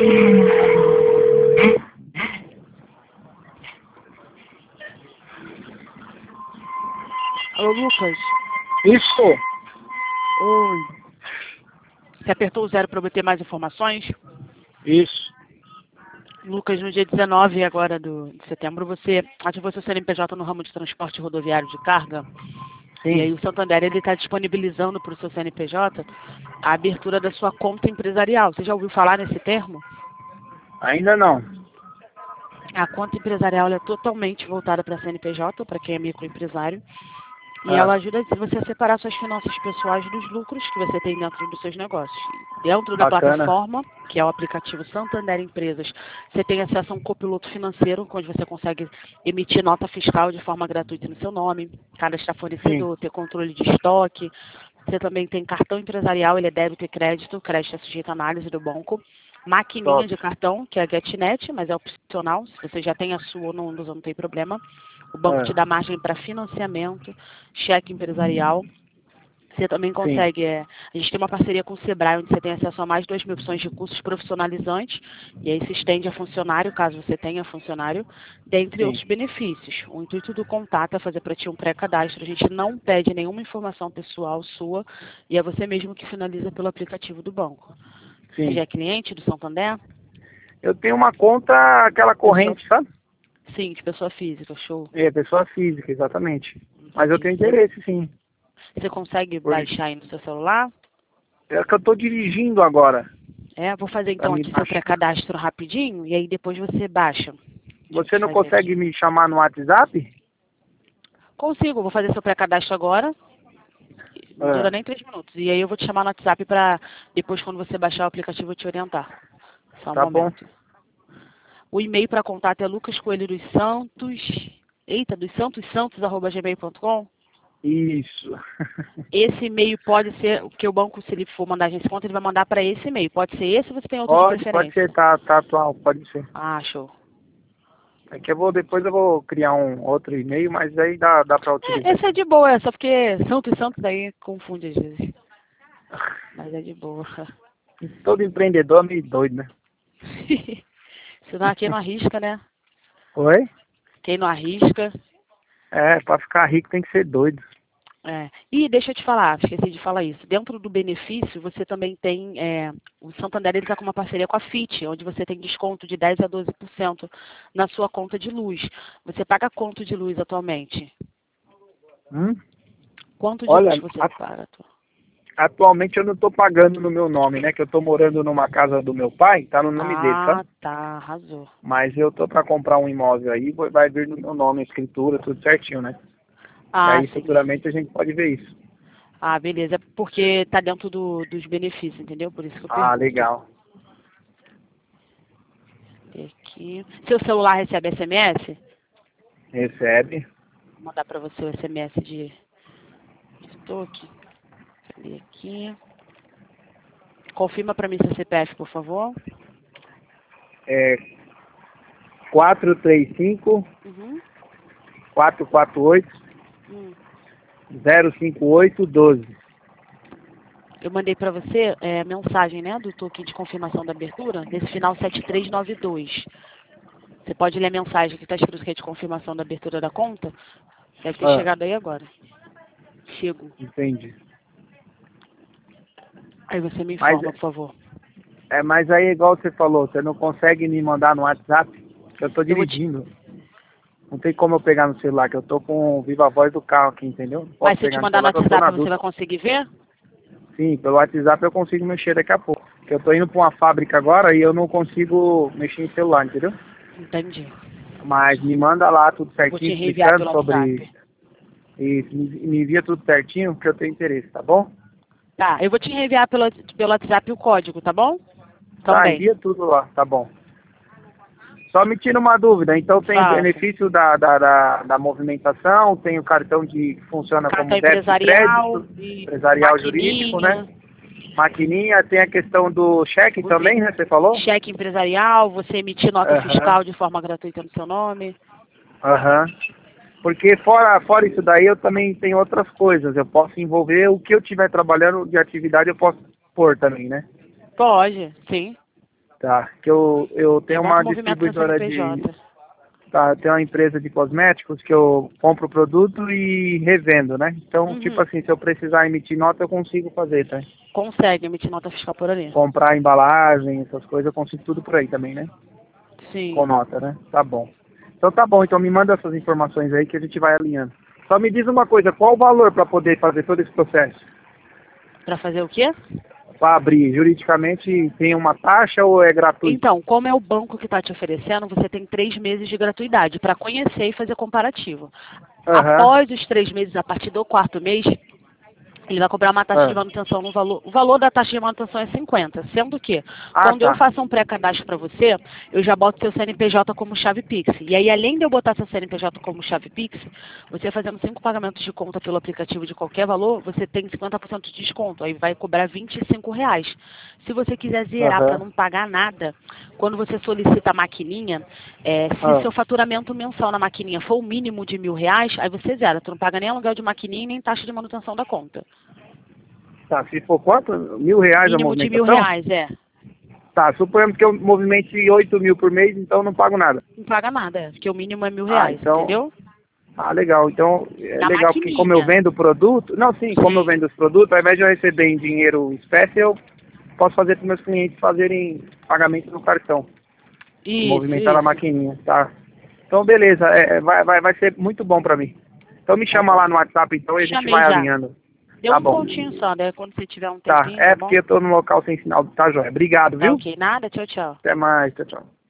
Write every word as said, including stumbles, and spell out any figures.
Alô, Lucas? Isso. Oi. Você apertou o zero para obter mais informações? Isso. Lucas, no dia dezenove agora do, de setembro, você ativou seu C N P J no ramo de transporte rodoviário de carga. Sim. E aí o Santander está disponibilizando para o seu C N P J a abertura da sua conta empresarial. Você já ouviu falar nesse termo? Ainda não. A conta empresarial ela é totalmente voltada para C N P J, para quem é microempresário. E Ah. ela ajuda você a separar suas finanças pessoais dos lucros que você tem dentro dos seus negócios. Dentro da Bacana. plataforma, que é o aplicativo Santander Empresas, você tem acesso a um copiloto financeiro, onde você consegue emitir nota fiscal de forma gratuita no seu nome, cadastrar fornecedor, ter controle de estoque. Você também tem cartão empresarial, ele é débito e crédito, crédito é sujeito à análise do banco. Maquininha Top. de cartão, que é a GetNet, mas é opcional, se você já tem a sua ou não usa, não tem problema. O banco Ah. te dá margem para financiamento, cheque empresarial. Você também Sim. consegue, é, a gente tem uma parceria com o Sebrae, onde você tem acesso a mais de duas mil opções de cursos profissionalizantes, e aí se estende a funcionário, caso você tenha funcionário, dentre Sim. outros benefícios. O intuito do contato é fazer para ti um pré-cadastro, a gente não pede nenhuma informação pessoal sua, e é você mesmo que finaliza pelo aplicativo do banco. Você Sim. já é cliente do Santander? Eu tenho uma conta, aquela corrente, sabe? Sim, de pessoa física, show. É, pessoa física, exatamente. Mas eu tenho Entendi. interesse, sim. Você consegue Por- baixar aí no seu celular? É que eu tô dirigindo agora. É, vou fazer Pra então me aqui seu baixar. pré-cadastro rapidinho e aí depois você baixa. Você não Fazer consegue aqui. me chamar no WhatsApp? Consigo, vou fazer seu pré-cadastro agora. Não Ah. dura nem três minutos. E aí eu vou te chamar no WhatsApp para depois, quando você baixar o aplicativo, eu te orientar. Só um Tá bom. momento. O e-mail para contato é lucascoelho dos santos. Eita, dos santos santos arroba gmail ponto com. Isso. Esse e-mail pode ser, que o banco, se ele for mandar a gente conta, ele vai mandar para esse e-mail. Pode ser esse ou você tem outro de Pode, pode preferência? ser, tá, tá atual, pode ser. Ah, show. É que eu vou, depois eu vou criar um outro e-mail, mas aí dá, dá pra É, utilizar. esse é de boa, é só porque santos santos aí confunde às vezes. Mas é de boa. Todo empreendedor é meio doido, né? Senão quem não arrisca, né? Oi? Quem não arrisca. É, pra ficar rico tem que ser doido. É. E deixa eu te falar, esqueci de falar isso. Dentro do benefício, você também tem. É, o Santander está com uma parceria com a F I T, onde você tem desconto de dez a doze por cento na sua conta de luz. Você paga quanto de luz atualmente? Hum? Quanto de Olha, luz você a- paga? atu- atualmente eu não tô pagando no meu nome, né? Que eu tô morando numa casa do meu pai, tá no nome dele, Ah, sabe? tá, arrasou. Mas eu tô pra comprar um imóvel aí, vai vai vir no meu nome, a escritura, tudo certinho, né? E Ah, aí sim. futuramente a gente pode ver isso. Ah, beleza. É porque tá dentro do, dos benefícios, entendeu? Por isso que eu Ah, pergunto. legal. Aqui. Seu celular recebe S M S? Recebe. Vou mandar para você o S M S de, de estoque. Cadê aqui? Confirma para mim seu C P F, por favor. É quatro três cinco, Uhum. quatro quatro oito, Hum. zero cinco oito, doze. Eu mandei para você é, mensagem, né, do token de confirmação da abertura, nesse final sete três nove dois. Você pode ler a mensagem que está escrito que é de confirmação da abertura da conta? Deve ter Ah, chegado aí agora. Chego. entendi. Aí você me Mas, informa, por favor. é, mas aí, igual você falou, você não consegue me mandar no WhatsApp, que eu tô Eu vou te... dirigindo. Não tem como eu pegar no celular, que eu tô com o viva voz do carro aqui, entendeu? Não Mas posso se eu te pegar no mandar no celular, que eu tô na WhatsApp, você vai dúvida. conseguir ver? Sim, pelo WhatsApp eu consigo mexer daqui a pouco. Porque eu tô indo pra uma fábrica agora e eu não consigo mexer em celular, entendeu? Entendi. Mas me manda lá tudo Vou te certinho, reenviar explicando pelo sobre... WhatsApp. E me me envia tudo certinho, porque eu tenho interesse, tá bom? Tá, eu vou te reenviar pelo, pelo WhatsApp o código, tá bom? Tá, Também. envia tudo lá, tá bom. Só me tira uma dúvida, então tem Faça. benefício da, da, da, da movimentação, tem o cartão de que funciona Cartão como débito e empresarial, crédito, e empresarial jurídico, né? maquininha, Maquininha, tem a questão do cheque você, também, né? Você falou? cheque empresarial, você emitir nota Aham, fiscal de forma gratuita no seu nome. aham. Porque fora, fora isso daí eu também tenho outras coisas, eu posso envolver o que eu estiver trabalhando de atividade, eu posso pôr também, né? Pode, sim. Tá, que eu, eu tenho Bota uma o movimento no distribuidora C N P J. de... Tá, eu tenho uma empresa de cosméticos que eu compro o produto e revendo, né? Então, Uhum. tipo assim, se eu precisar emitir nota, eu consigo fazer, tá? Consegue emitir nota fiscal por ali. Comprar embalagem, essas coisas, eu consigo tudo por aí também, né? Sim. Com nota, né? Tá bom. Então tá bom, então me manda essas informações aí que a gente vai alinhando. Só me diz uma coisa, qual o valor para poder fazer todo esse processo? Para fazer o quê? Para abrir, juridicamente tem uma taxa ou é gratuito? Então, como é o banco que está te oferecendo, você tem três meses de gratuidade para conhecer e fazer comparativo. Aham. Após os três meses, a partir do quarto mês, ele vai cobrar uma taxa Ah. de manutenção no valor. O valor da taxa de manutenção é cinquenta, sendo que Ah, quando tá. eu faço um pré-cadastro para você, eu já boto seu C N P J como chave Pix. E aí, além de eu botar seu C N P J como chave Pix, você fazendo cinco pagamentos de conta pelo aplicativo de qualquer valor, você tem cinquenta por cento de desconto. Aí vai cobrar vinte e cinco reais. Se você quiser zerar Aham. para não pagar nada, quando você solicita a maquininha, é, se Ah. seu faturamento mensal na maquininha for o mínimo de mil reais, aí você zera. Tu não paga nem aluguel de maquininha e nem taxa de manutenção da conta. Tá, se for quanto? Mil reais a Mínimo de movimentação? mil reais, é. Tá, suponhamos que eu movimente oito mil por mês, então eu não pago nada. Não paga nada, é. Porque o mínimo é mil Ah, reais, então... entendeu? Ah, legal. Então, é Na legal, porque como eu maquininha. vendo o produto... Não, sim, como eu Sim. vendo os produtos, ao invés de eu receber em dinheiro espécie, eu posso fazer para meus clientes fazerem pagamento no cartão. Isso, Movimentar a isso. maquininha, tá? Então, beleza. É, vai, vai, vai ser muito bom para mim. Então, me Tá chama bom. lá no WhatsApp, então, e a gente Chamei vai já. alinhando. Deu Tá um bom. pontinho só, né? Quando você tiver um Tá, tempinho, é tá bom? porque eu tô no local sem sinal, tá, joia? Obrigado, Tá viu? ok. Nada, tchau, tchau. Até mais, tchau, tchau.